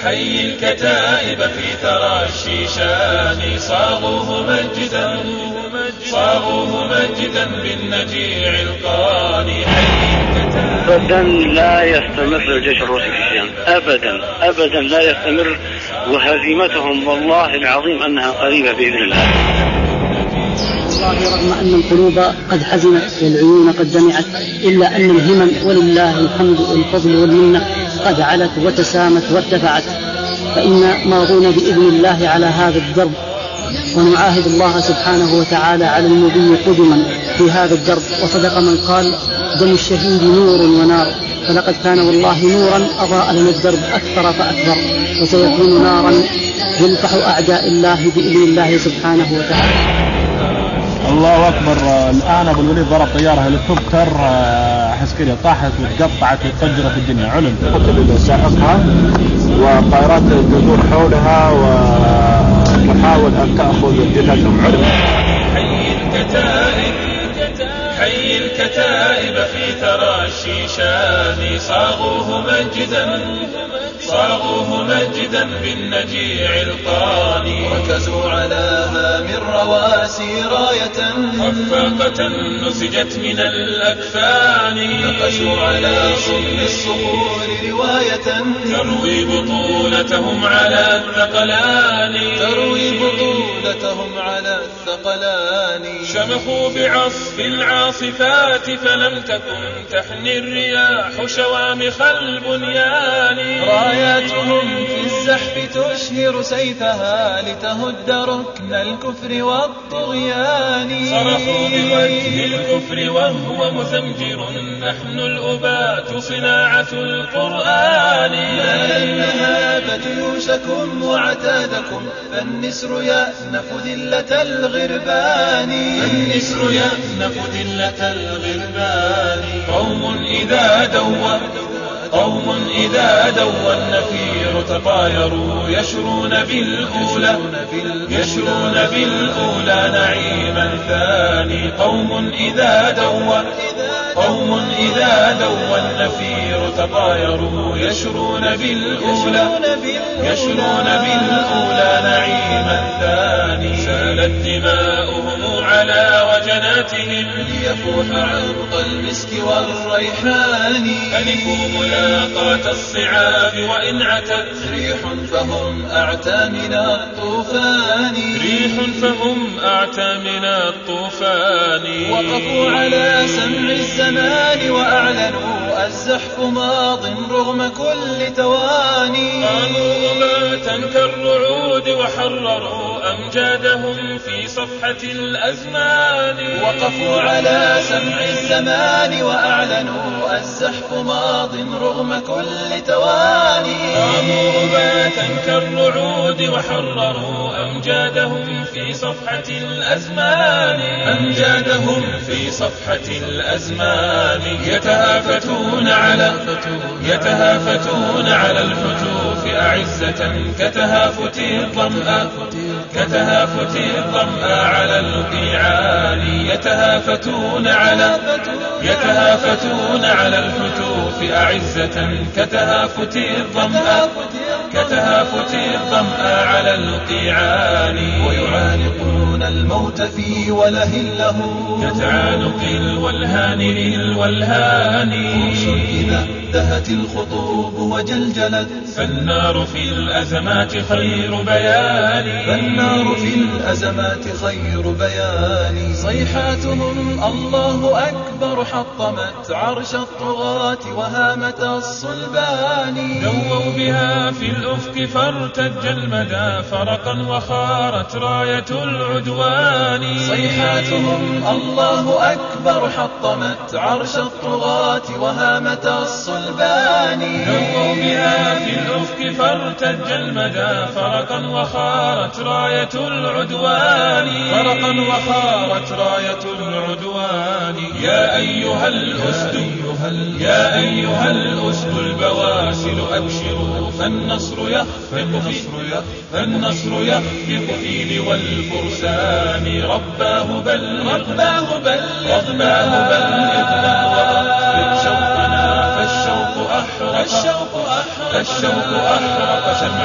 حي الكتائب في ثرى الشيشان صاغوه مجدا بالنجيع القاني. أبدا لا يستمر الجيش الروسي في الشام، أبدا لا يستمر، وهزيمتهم والله العظيم أنها قريبة بإذن الله. والله رغم أن القلوب قد حزنت والعيون قد دمعت، إلا أن الهمم ولله الحمد والفضل والمنة قد علت وتسامت وارتفعت، فإن ماضون بإذن الله على هذا الدرب، ونعاهد الله سبحانه وتعالى على المضي قدما في هذا الدرب. وصدق من قال: دم الشهيد نور ونار، فلقد كان والله نورا أضاء لنا الدرب أكثر فأكثر، وسيكون نارا يلفح أعداء الله بإذن الله سبحانه وتعالى. الله أكبر. الآن أبو الوليد ضرب طيارة هليكوبتر عسكرية، طاحت وتقطعت وتفجرت الدنيا، علم قتل سائقها والطائرات تدور حولها وتحاول أن تأخذ جثثهم، علم. حي الكتائب في ثرى الشيشان صاغوه مجدا بالنجيع القاني. ركزوا على هام الرواسي راية خفاقة نسجت من الأكفان. نقشوا على صلب الصخور رواية تروي بطولتهم على الثقلان. شمخوا بعصف العاصفات فلم تكن تحني الرياح شوامخ البنيان. راياتهم في الزحف تشهر سيفها لتهد ركن الكفر والطغيان. صرخوا بوجه الكفر وهو مزمجر: نحن الأباة صناعة القرآن. لا النهاب جيوشكم وعتادكم، فالنسر يأنف ذلة الغربان. قوم إذا دوى النفير تطايروا يشرون بالأولى نعيما ثاني. قوم إذا دوى النفير تطايروا يشرون بالأولى نعيما ثاني. سالت دماؤهم على وجناتهم ليفوح عرق المسك والريحان. ألفوا ملاقاة الصعاب وإن عتت ريح فهم أعتى من الطوفان. وقفوا على سمع الزمان وأعلنوا الزحف ماض رغم كل تواني. قاموا أباتا كالرعود وحرروا أمجادهم في صفحة الأزمان. وقفوا على سمع الزمان وأعلنوا الزحف ماض رغم كل تواني. قاموا أباتا كالرعود وحرروا أمجادهم في صفحة الأزمان. يتهافتون على الفتوف أعزة كتهافت الظمأ على القيعان. يتهافتون على الفتوف أعزة كتهافت الظمأ على القيعان. ويعانقون الموت في وله له كتعانق الولهان للولهان. إذا دهت الخطوب وجلجلت فالنار في الأزمات خير بيان. صيحاتهم الله أكبر حطمت عرش الطغاة وهامة الصلبان. دووا بها في الأفق فارتج المدى فرقا وخارت راية العدوان. صيحاتهم الله أكبر حطمت عرش الطغاة وهامة الصلبان. دووا بها في الأفق فارتج المدى فرقا وخارت راية العدوان. يا أيها الأسد البواسل أبشروا، فالنصر يخفق في لوى الفرسان. رباه بلغنا وأطلق شوقنا فالشوق أحرق الشوق أحرق شمع